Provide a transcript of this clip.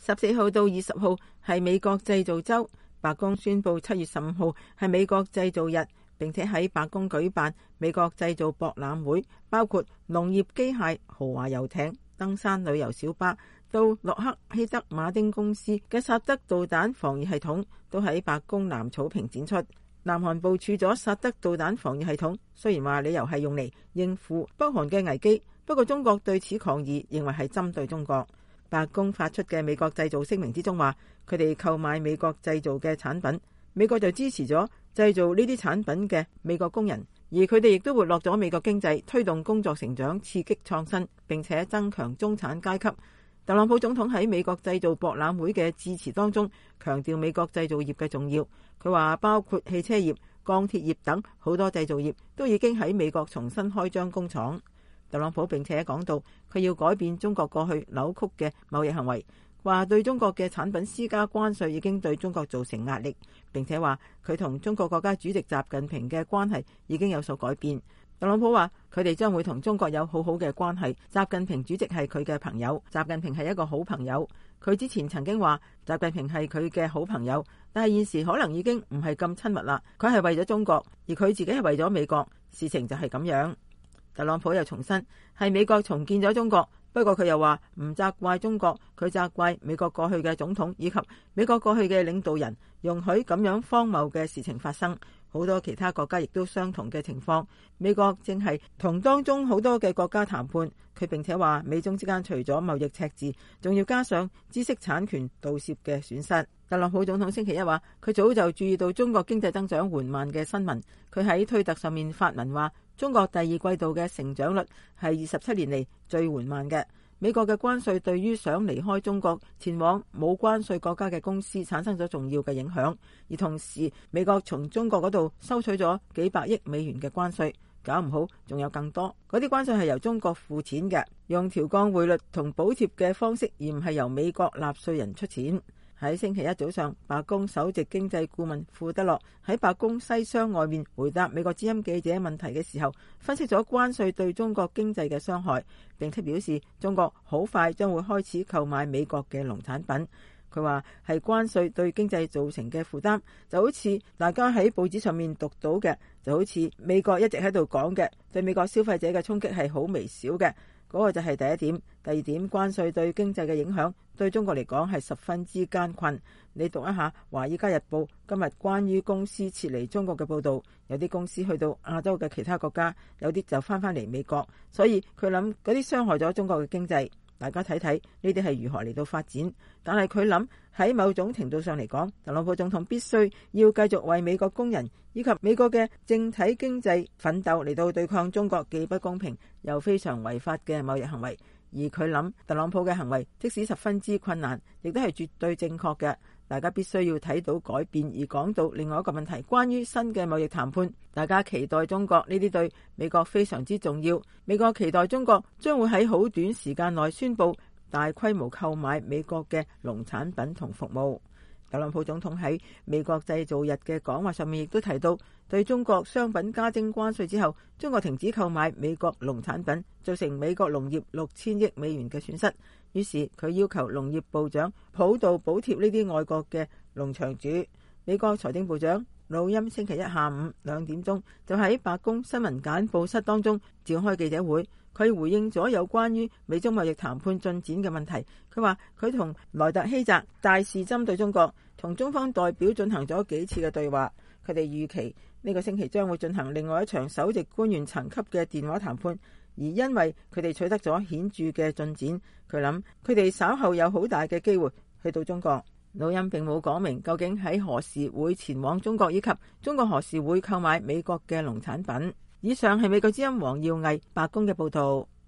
14號到20號係美國製造週，白宮宣布7月15號係美國製造日，並且喺白宮舉辦美國製造博覽會，包括農業機械、豪華遊艇、登山旅遊小巴，到洛克希德馬丁公司嘅薩德導彈防禦系統都喺白宮南草坪展出。南韓部署咗薩德導彈防禦系統，雖然話理由係用嚟應付北韓嘅危機，不過中國對此抗議，認為係針對中國。白宮發出嘅美國製造聲明之中話，佢哋購買美國製造嘅產品，美國就支持咗製造呢啲產品嘅美國工人，而佢哋亦都活絡咗美國經濟，推動工作成長，刺激創新，並且增強中產階級。特朗普總統喺美國製造博覽會嘅致辭當中強調美國製造業嘅重要。佢話包括汽車業、鋼鐵業等好多製造業都已經喺美國重新開張工廠。特朗普並且講到佢要改變中國過去扭曲嘅貿易行為，話對中國嘅產品施加關稅已經對中國造成壓力，並且話佢同中國國家主席習近平嘅關係已經有所改變。特朗普話佢哋將會同中國有好好嘅關係，習近平主席係佢嘅朋友，習近平係一個好朋友。佢之前曾經話習近平係佢嘅好朋友，但係現時可能已經唔係咁親密啦。佢係為咗中國，而佢自己係為咗美國，事情就係咁樣。特朗普又重申係美國重建咗中國，不過佢又話唔責怪中國，佢責怪美國過去嘅總統以及美國過去嘅領導人容許咁樣荒謬嘅事情發生。好多其他國家亦都相同嘅情況，美國正係同當中好多嘅國家談判。佢並且話美中之間除咗貿易赤字，仲要加上知識產權盜竊嘅損失。特朗普總統星期一話佢早就注意到中國經濟增長緩慢嘅新聞，佢喺推特上面發文話中國第二季度嘅成長率係27年嚟最緩慢嘅。美國嘅關稅對於想離開中國前往冇關稅國家嘅公司產生咗重要嘅影響，而同時美國從中國嗰度收取咗幾百億美元嘅關稅，搞唔好仲有更多。嗰啲關稅係由中國付錢嘅，用調降匯率同補貼嘅方式，而唔係由美國納稅人出錢。喺星期一早上，白宮首席經濟顧問庫德洛喺白宮西廂外面回答美國之音記者問題嘅時候，分析咗關稅對中國經濟嘅傷害，並且表示中國好快將會開始購買美國嘅農產品。佢話係關稅對經濟造成嘅負擔，就好似大家喺報紙上面讀到嘅，就好似美國一直喺度講嘅，對美國消費者嘅衝擊係好微小嘅。嗰個就係第一點。第二點，關稅對經濟嘅影響對中國嚟講係十分之艱困。你讀一下《華爾街日報》今日關於公司撤離中國嘅報導，有啲公司去到亞洲嘅其他國家，有啲就翻嚟美國，所以佢諗嗰啲傷害咗中國嘅經濟。大家睇睇呢啲係如何嚟到發展，但係佢諗喺某種程度上嚟講，特朗普總統必須要繼續為美國工人以及美國嘅整體經濟奮鬥嚟到對抗中國既不公平又非常違法嘅貿易行為。而佢諗特朗普嘅行為即使十分之困難，亦都係絕對正確嘅。大家必須要睇到改變。而講到另外一個問題，關於新嘅貿易談判，大家期待中國呢啲對美國非常之重要。美國期待中國將會喺好短時間內宣布大規模購買美國嘅農產品同服務。特朗普總統喺美國製造日嘅講話上面亦都提到，對中國商品加徵關稅之後，中國停止購買美國農產品，造成美國農業6000億美元嘅損失。於是佢要求農業部長普渡補貼呢啲外國嘅農場主。美國財政部長努欽星期一下午2點鐘就喺白宮新聞簡報室當中召開記者會，佢回應咗有關於美中貿易談判進展嘅問題。佢話佢同萊特希澤大肆針對中國，同中方代表進行咗幾次嘅對話。佢哋預期呢個星期將會進行另外一場首席官員層級嘅電話談判，而因為佢哋取得咗顯著嘅進展，佢諗佢哋稍後有好大嘅機會去到中國。努欽並冇講明究竟喺何時會前往中國，以及中國何時會購買美國嘅農產品。以上係美國之音黃耀毅白宮嘅報道。